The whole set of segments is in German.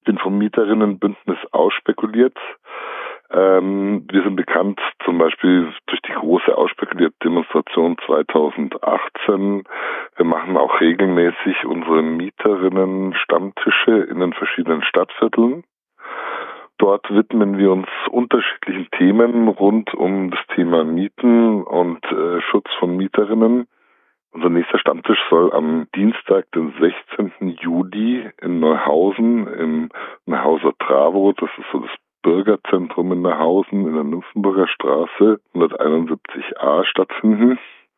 bin vom Mieterinnenbündnis ausspekuliert. Wir sind bekannt zum Beispiel durch die große Ausspekuliert-Demonstration 2018. Wir machen auch regelmäßig unsere Mieterinnen-Stammtische in den verschiedenen Stadtvierteln. Dort widmen wir uns unterschiedlichen Themen rund um das Thema Mieten und Schutz von Mieterinnen. Unser nächster Stammtisch soll am Dienstag, den 16. Juli in Neuhausen im Neuhauser Travo, das ist so das Bürgerzentrum in Neuhausen in der Nymphenburger Straße 171a stattfinden.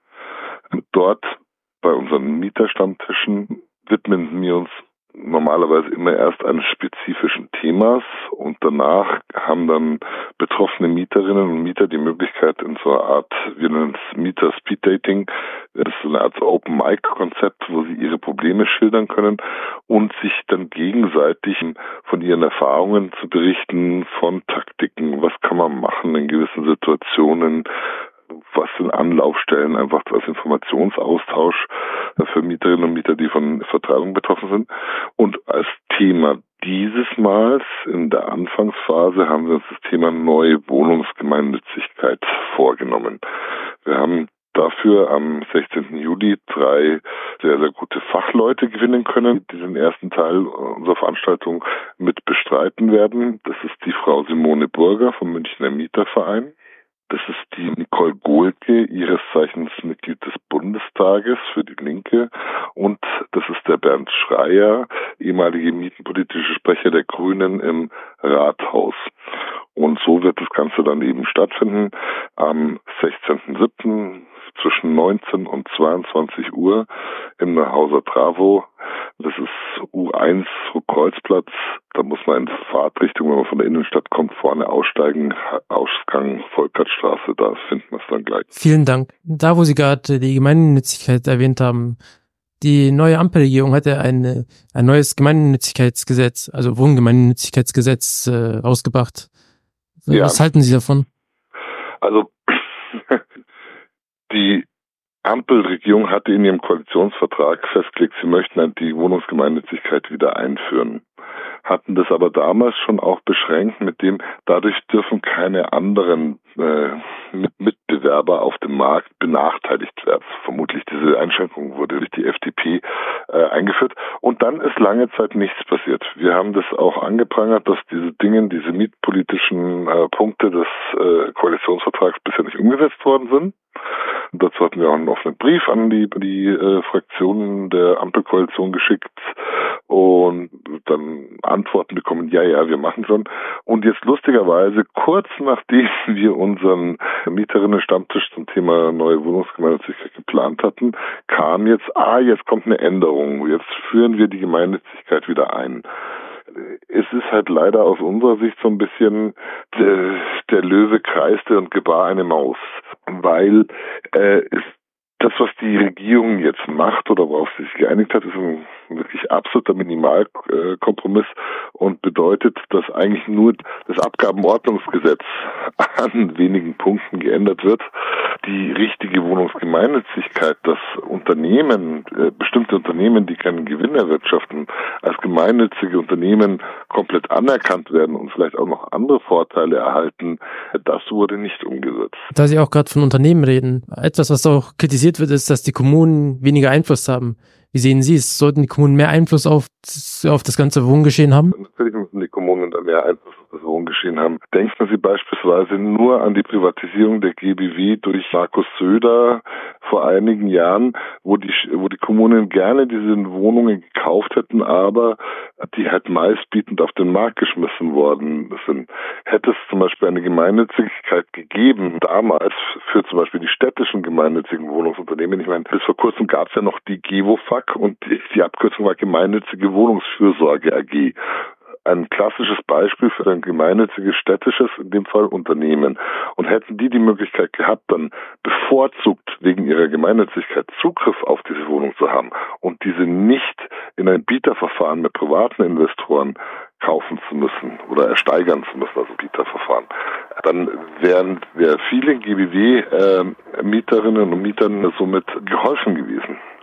Dort bei unseren Mieterstammtischen widmen wir uns normalerweise immer erst eines spezifischen Themas und danach haben dann betroffene Mieterinnen und Mieter die Möglichkeit in so einer Art, wir nennen es Mieter-Speed-Dating, das ist so eine Art Open-Mic-Konzept, wo sie ihre Probleme schildern können und sich dann gegenseitig von ihren Erfahrungen zu berichten, von Taktiken, was kann man machen in gewissen Situationen, was sind Anlaufstellen, einfach als Informationsaustausch für Mieterinnen und Mieter, die von Vertreibung betroffen sind. Und als Thema dieses Mals in der Anfangsphase haben wir uns das Thema neue Wohnungsgemeinnützigkeit vorgenommen. Wir haben dafür am 16. Juli 3 sehr, sehr gute Fachleute gewinnen können, die den ersten Teil unserer Veranstaltung mit bestreiten werden. Das ist die Frau Simone Burger vom Münchner Mieterverein. Das ist die Nicole Gohlke, ihres Zeichens Mitglied des Bundestages für die Linke. Und das ist der Bernd Schreier, ehemalige mietenpolitische Sprecher der Grünen im Rathaus. Und so wird das Ganze dann eben stattfinden am 16.07. zwischen 19 und 22 Uhr im Neuhauser Travo. Das ist U1 Kreuzplatz. Da muss man in Fahrtrichtung, wenn man von der Innenstadt kommt, vorne aussteigen. Ausgang Volkertstraße, da finden wir es dann gleich. Vielen Dank. Da, wo Sie gerade die Gemeinnützigkeit erwähnt haben, die neue Ampelregierung hat ja ein neues Gemeinnützigkeitsgesetz, also Wohngemeinnützigkeitsgesetz rausgebracht. Ja. Was halten Sie davon? Also die Ampelregierung hatte in ihrem Koalitionsvertrag festgelegt, sie möchten die Wohnungsgemeinnützigkeit wieder einführen. Hatten das aber damals schon auch beschränkt mit dem, dadurch dürfen keine anderen Mitbewerber auf dem Markt benachteiligt werden. Vermutlich diese Einschränkung wurde durch die FDP eingeführt und dann ist lange Zeit nichts passiert. Wir haben das auch angeprangert, dass diese mietpolitischen Punkte des Koalitionsvertrags bisher nicht umgesetzt worden sind. Und dazu hatten wir auch einen offenen Brief an die Fraktionen der Ampelkoalition geschickt und dann Antworten bekommen, ja, wir machen schon. Und jetzt lustigerweise, kurz nachdem wir unseren Mieterinnen-Stammtisch zum Thema neue Wohnungsgemeinnützigkeit geplant hatten, kam jetzt kommt eine Änderung. Jetzt führen wir die Gemeinnützigkeit wieder ein. Es ist halt leider aus unserer Sicht so ein bisschen der Löwe kreiste und gebar eine Maus, weil das, was die Regierung jetzt macht oder worauf sie sich geeinigt hat, ist ein wirklich absoluter Minimalkompromiss und bedeutet, dass eigentlich nur das Abgabenordnungsgesetz an wenigen Punkten geändert wird. Die richtige Wohnungsgemeinnützigkeit, dass bestimmte Unternehmen, die keinen Gewinn erwirtschaften, als gemeinnützige Unternehmen komplett anerkannt werden und vielleicht auch noch andere Vorteile erhalten, das wurde nicht umgesetzt. Da Sie auch gerade von Unternehmen reden, etwas, was auch kritisiert wird, ist, dass die Kommunen weniger Einfluss haben. Wie sehen Sie es? Sollten die Kommunen mehr Einfluss auf das ganze Wohngeschehen haben? Natürlich müssen die Kommunen da mehr Einfluss auf das Wohngeschehen haben. Denken Sie beispielsweise nur an die Privatisierung der GBW durch Markus Söder vor einigen Jahren, wo die Kommunen gerne diese Wohnungen gekauft hätten, aber die halt meistbietend auf den Markt geschmissen worden sind. Hätte es zum Beispiel eine Gemeinnützigkeit gegeben, damals für zum Beispiel die städtischen gemeinnützigen Wohnungsunternehmen, ich meine, bis vor kurzem gab es ja noch die GEWOFAG und die Abkürzung war Gemeinnützige Wohnungsfürsorge AG. Ein klassisches Beispiel für ein gemeinnütziges städtisches, in dem Fall Unternehmen. Und hätten die Möglichkeit gehabt, dann bevorzugt wegen ihrer Gemeinnützigkeit Zugriff auf diese Wohnung zu haben und diese nicht in ein Bieterverfahren mit privaten Investoren kaufen zu müssen oder ersteigern zu müssen, also Bieterverfahren, dann wären vielen GBW-Mieterinnen und Mietern somit geholfen gewesen.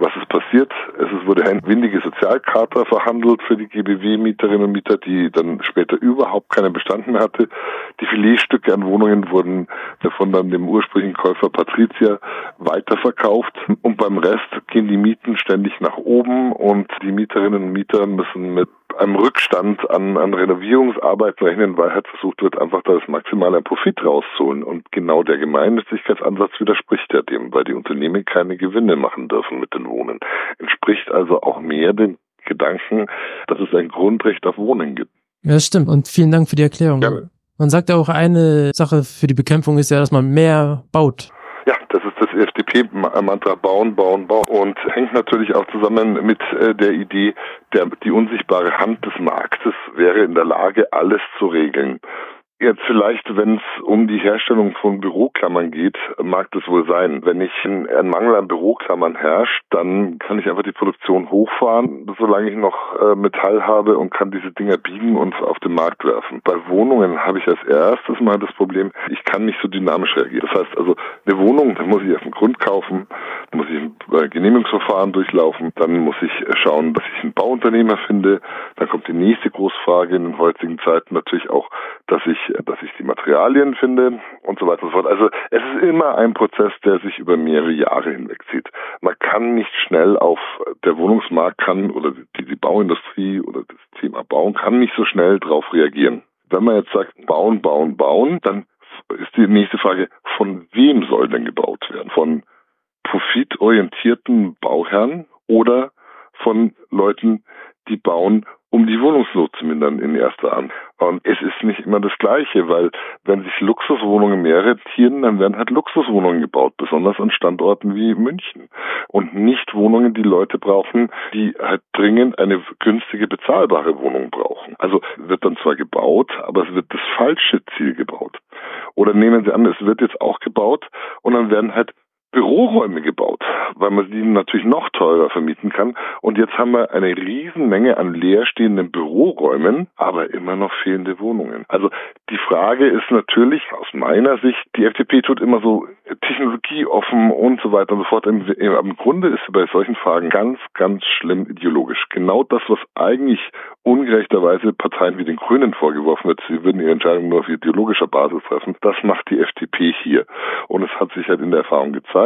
Was ist passiert? Es wurde eine windige Sozialcharta verhandelt für die GBW-Mieterinnen und Mieter, die dann später überhaupt keinen Bestand mehr hatte. Die Filetstücke an Wohnungen wurden von dann dem ursprünglichen Käufer Patricia weiterverkauft und beim Rest gehen die Mieten ständig nach oben und die Mieterinnen und Mieter müssen mit einem Rückstand an Renovierungsarbeiten rechnen, weil halt versucht wird, einfach da das maximale Profit rauszuholen. Und genau der Gemeinnützigkeitsansatz widerspricht ja dem, weil die Unternehmen keine Gewinne machen dürfen mit den Wohnen. Entspricht also auch mehr dem Gedanken, dass es ein Grundrecht auf Wohnen gibt. Ja, das stimmt. Und vielen Dank für die Erklärung. Gerne. Man sagt ja auch, eine Sache für die Bekämpfung ist ja, dass man mehr baut. Ja, das ist das FDP-Mantra bauen, bauen, bauen und hängt natürlich auch zusammen mit der Idee, die unsichtbare Hand des Marktes wäre in der Lage, alles zu regeln. Jetzt vielleicht, wenn es um die Herstellung von Büroklammern geht, mag das wohl sein. Wenn ein Mangel an Büroklammern herrscht, dann kann ich einfach die Produktion hochfahren, solange ich noch Metall habe und kann diese Dinger biegen und auf den Markt werfen. Bei Wohnungen habe ich als erstes mal das Problem, ich kann nicht so dynamisch reagieren. Das heißt also, eine Wohnung, da muss ich auf den Grund kaufen, da muss ich ein Genehmigungsverfahren durchlaufen, dann muss ich schauen, dass ich einen Bauunternehmer finde, dann kommt die nächste Großfrage in den heutigen Zeiten natürlich auch, dass ich die Materialien finde und so weiter und so fort. Also es ist immer ein Prozess, der sich über mehrere Jahre hinwegzieht. Man kann nicht schnell der Wohnungsmarkt oder die Bauindustrie oder das Thema Bauen kann nicht so schnell darauf reagieren. Wenn man jetzt sagt, bauen, bauen, bauen, dann ist die nächste Frage, von wem soll denn gebaut werden? Von profitorientierten Bauherren oder von Leuten, die bauen, um die Wohnungsnot zu mindern in erster Hand. Und es ist nicht immer das Gleiche, weil wenn sich Luxuswohnungen mehr rentieren, dann werden halt Luxuswohnungen gebaut, besonders an Standorten wie München. Und nicht Wohnungen, die Leute brauchen, die halt dringend eine günstige, bezahlbare Wohnung brauchen. Also wird dann zwar gebaut, aber es wird das falsche Ziel gebaut. Oder nehmen Sie an, es wird jetzt auch gebaut und dann werden halt Büroräume gebaut, weil man die natürlich noch teurer vermieten kann. Und jetzt haben wir eine Riesenmenge an leerstehenden Büroräumen, aber immer noch fehlende Wohnungen. Also die Frage ist natürlich aus meiner Sicht, die FDP tut immer so technologieoffen und so weiter und so fort. Im Grunde ist sie bei solchen Fragen ganz, ganz schlimm ideologisch. Genau das, was eigentlich ungerechterweise Parteien wie den Grünen vorgeworfen wird, sie würden ihre Entscheidung nur auf ideologischer Basis treffen, das macht die FDP hier. Und es hat sich halt in der Erfahrung gezeigt,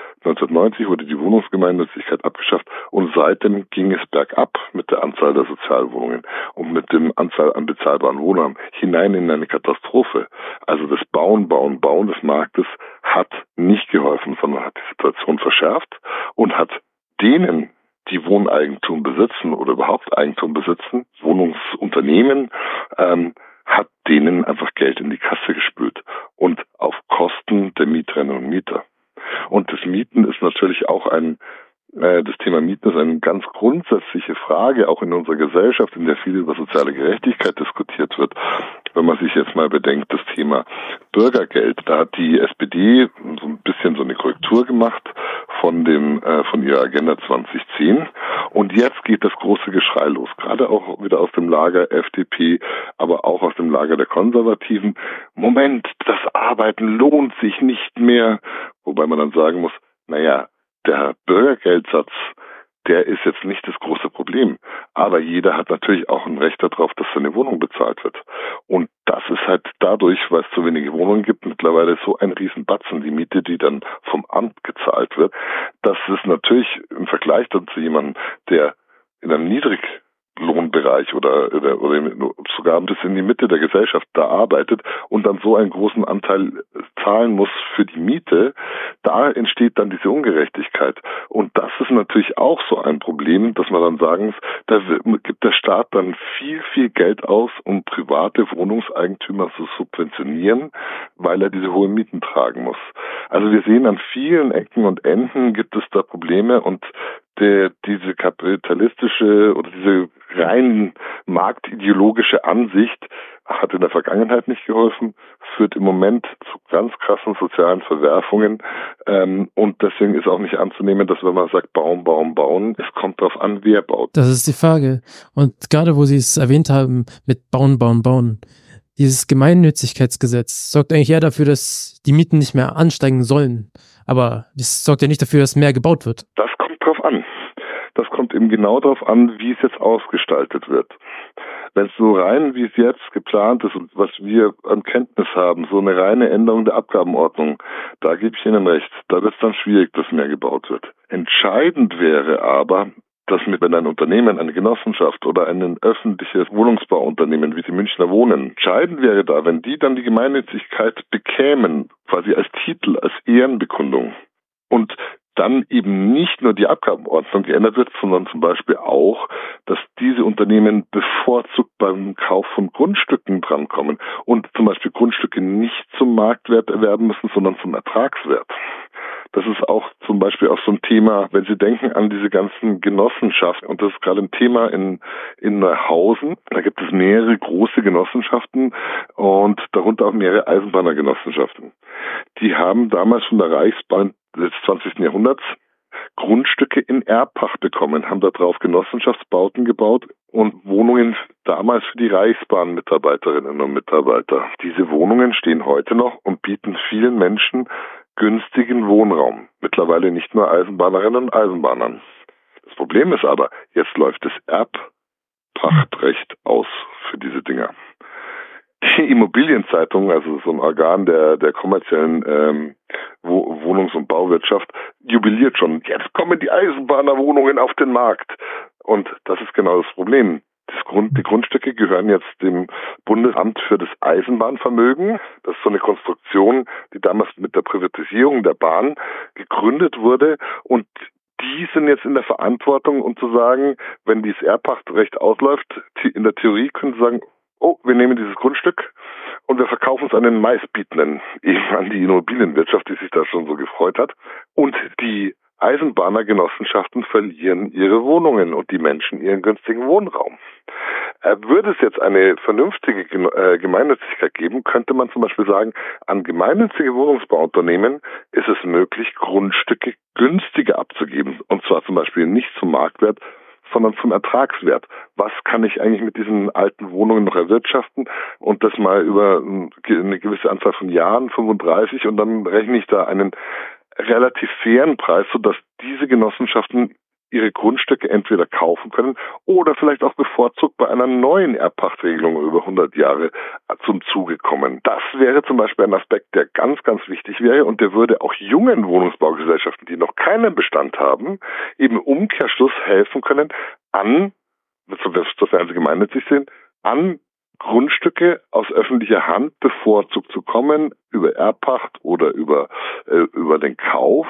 1990 wurde die Wohnungsgemeinnützigkeit abgeschafft und seitdem ging es bergab mit der Anzahl der Sozialwohnungen und mit der Anzahl an bezahlbaren Wohnraum hinein in eine Katastrophe. Also das Bauen des Marktes hat nicht geholfen, sondern hat die Situation verschärft und hat denen, die Wohneigentum besitzen oder überhaupt Eigentum besitzen, Wohnungsunternehmen, hat denen einfach Geld in die Kasse gespült und auf Kosten der Mieterinnen und Mieter. Und das Mieten ist natürlich auch das Thema Mieten ist eine ganz grundsätzliche Frage, auch in unserer Gesellschaft, in der viel über soziale Gerechtigkeit diskutiert wird. Wenn man sich jetzt mal bedenkt, das Thema Bürgergeld, da hat die SPD so ein bisschen so eine Korrektur gemacht von ihrer Agenda 2010. Und jetzt geht das große Geschrei los, gerade auch wieder aus dem Lager FDP, aber auch aus dem Lager der Konservativen. Moment, das Arbeiten lohnt sich nicht mehr. Wobei man dann sagen muss, naja, der Bürgergeldsatz, der ist jetzt nicht das große Problem. Aber jeder hat natürlich auch ein Recht darauf, dass seine Wohnung bezahlt wird. Und das ist halt dadurch, weil es zu wenige Wohnungen gibt, mittlerweile so ein Riesenbatzen, die Miete, die dann vom Amt gezahlt wird. Das ist natürlich im Vergleich dann zu jemandem, der in einem Niedriglohnbereich oder sogar bis in die Mitte der Gesellschaft da arbeitet und dann so einen großen Anteil zahlen muss für die Miete, da entsteht dann diese Ungerechtigkeit. Und das ist natürlich auch so ein Problem, dass man dann sagen muss, da gibt der Staat dann viel, viel Geld aus, um private Wohnungseigentümer zu subventionieren, weil er diese hohen Mieten tragen muss. Also wir sehen, an vielen Ecken und Enden gibt es da Probleme und diese kapitalistische oder diese rein marktideologische Ansicht hat in der Vergangenheit nicht geholfen, führt im Moment zu ganz krassen sozialen Verwerfungen und deswegen ist auch nicht anzunehmen, dass wenn man sagt, bauen, es kommt darauf an, wer baut. Das ist die Frage. Und gerade wo Sie es erwähnt haben mit bauen, dieses Gemeinnützigkeitsgesetz sorgt eigentlich eher dafür, dass die Mieten nicht mehr ansteigen sollen. Aber das sorgt ja nicht dafür, dass mehr gebaut wird. Das kommt drauf an. kommt eben genau darauf an, wie es jetzt ausgestaltet wird. Wenn es so rein, wie es jetzt geplant ist und was wir an Kenntnis haben, so eine reine Änderung der Abgabenordnung, da gebe ich Ihnen recht, da wird es dann schwierig, dass mehr gebaut wird. Entscheidend wäre aber, dass wenn ein Unternehmen, eine Genossenschaft oder ein öffentliches Wohnungsbauunternehmen wie die Münchner Wohnen, entscheidend wäre da, wenn die dann die Gemeinnützigkeit bekämen, quasi als Titel, als Ehrenbekundung und dann eben nicht nur die Abgabenordnung geändert wird, sondern zum Beispiel auch, dass diese Unternehmen bevorzugt beim Kauf von Grundstücken drankommen und zum Beispiel Grundstücke nicht zum Marktwert erwerben müssen, sondern zum Ertragswert. Das ist auch zum Beispiel auch so ein Thema, wenn Sie denken an diese ganzen Genossenschaften, und das ist gerade ein Thema in Neuhausen. Da gibt es mehrere große Genossenschaften und darunter auch mehrere Eisenbahnergenossenschaften. Die haben damals von der Reichsbahn des 20. Jahrhunderts Grundstücke in Erbpacht bekommen, haben darauf Genossenschaftsbauten gebaut und Wohnungen damals für die Reichsbahnmitarbeiterinnen und Mitarbeiter. Diese Wohnungen stehen heute noch und bieten vielen Menschen günstigen Wohnraum. Mittlerweile nicht nur Eisenbahnerinnen und Eisenbahnern. Das Problem ist aber, jetzt läuft das Erbpachtrecht aus für diese Dinger. Die Immobilienzeitung, also so ein Organ der kommerziellen Wohnungs- und Bauwirtschaft, jubiliert schon. Jetzt kommen die Eisenbahnerwohnungen auf den Markt. Und das ist genau das Problem. Die Grundstücke gehören jetzt dem Bundesamt für das Eisenbahnvermögen. Das ist so eine Konstruktion, die damals mit der Privatisierung der Bahn gegründet wurde. Und die sind jetzt in der Verantwortung, um zu sagen, wenn dieses Erbpachtrecht ausläuft, in der Theorie können sie sagen, oh, wir nehmen dieses Grundstück und wir verkaufen es an den Meistbietenden, eben an die Immobilienwirtschaft, die sich da schon so gefreut hat. Und die Eisenbahnergenossenschaften verlieren ihre Wohnungen und die Menschen ihren günstigen Wohnraum. Würde es jetzt eine vernünftige Gemeinnützigkeit geben, könnte man zum Beispiel sagen, an gemeinnützige Wohnungsbauunternehmen ist es möglich, Grundstücke günstiger abzugeben. Und zwar zum Beispiel nicht zum Marktwert, sondern zum Ertragswert. Was kann ich eigentlich mit diesen alten Wohnungen noch erwirtschaften und das mal über eine gewisse Anzahl von Jahren, 35, und dann rechne ich da einen relativ fairen Preis, sodass diese Genossenschaften ihre Grundstücke entweder kaufen können oder vielleicht auch bevorzugt bei einer neuen Erbpachtregelung über 100 Jahre zum Zuge kommen. Das wäre zum Beispiel ein Aspekt, der ganz, ganz wichtig wäre und der würde auch jungen Wohnungsbaugesellschaften, die noch keinen Bestand haben, eben im Umkehrschluss helfen können, sofern sie gemeinnützig sind, an Grundstücke aus öffentlicher Hand bevorzugt zu kommen, über Erbpacht oder über den Kauf,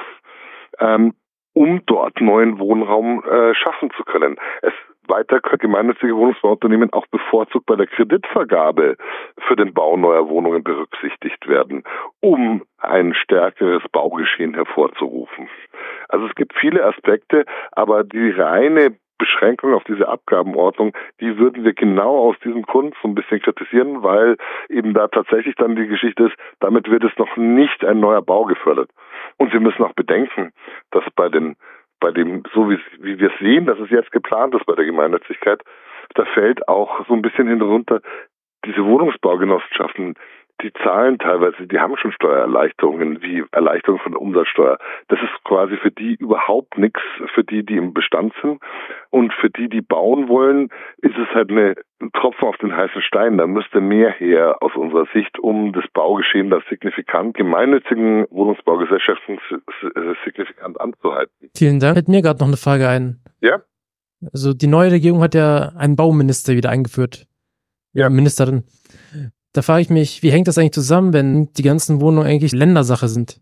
um dort neuen Wohnraum schaffen zu können. Weiter können gemeinnützige Wohnungsbauunternehmen auch bevorzugt bei der Kreditvergabe für den Bau neuer Wohnungen berücksichtigt werden, um ein stärkeres Baugeschehen hervorzurufen. Also es gibt viele Aspekte, aber die reine Beschränkung auf diese Abgabenordnung, die würden wir genau aus diesem Grund so ein bisschen kritisieren, weil eben da tatsächlich dann die Geschichte ist, damit wird es noch nicht ein neuer Bau gefördert. Und wir müssen auch bedenken, dass bei dem, so wie wir es sehen, dass es jetzt geplant ist bei der Gemeinnützigkeit, da fällt auch so ein bisschen hinunter, diese Wohnungsbaugenossenschaften, die zahlen teilweise, die haben schon Steuererleichterungen, wie Erleichterung von der Umsatzsteuer. Das ist quasi für die überhaupt nichts, für die im Bestand sind. Und für die bauen wollen, ist es halt ein Tropfen auf den heißen Stein. Da müsste mehr her aus unserer Sicht, um das Baugeschehen da signifikant, gemeinnützigen Wohnungsbaugesellschaften signifikant anzuhalten. Vielen Dank. Fällt mir gerade noch eine Frage ein. Ja? Also die neue Regierung hat ja einen Bauminister wieder eingeführt. Ja. Ministerin. Da frage ich mich, wie hängt das eigentlich zusammen, wenn die ganzen Wohnungen eigentlich Ländersache sind?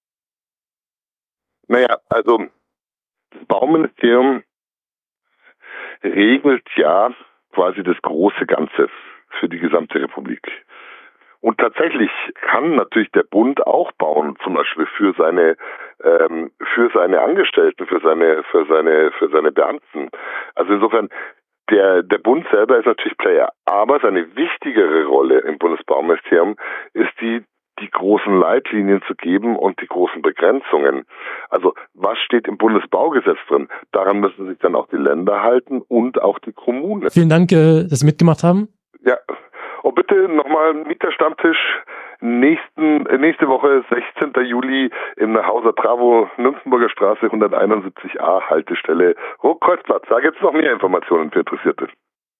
Naja, also das Bauministerium regelt ja quasi das große Ganze für die gesamte Republik. Und tatsächlich kann natürlich der Bund auch bauen, zum Beispiel für seine Angestellten, für seine Beamten. Also insofern, der Bund selber ist natürlich Player, aber seine wichtigere Rolle im Bundesbauministerium ist die großen Leitlinien zu geben und die großen Begrenzungen. Also was steht im Bundesbaugesetz drin? Daran müssen sich dann auch die Länder halten und auch die Kommunen. Vielen Dank, dass Sie mitgemacht haben. Ja, und bitte nochmal Mieterstammtisch nächste Woche, 16. Juli, im Hauser Bravo, Nymphenburger Straße 171a, Haltestelle Hochkreuzplatz. Da gibt es noch mehr Informationen für Interessierte.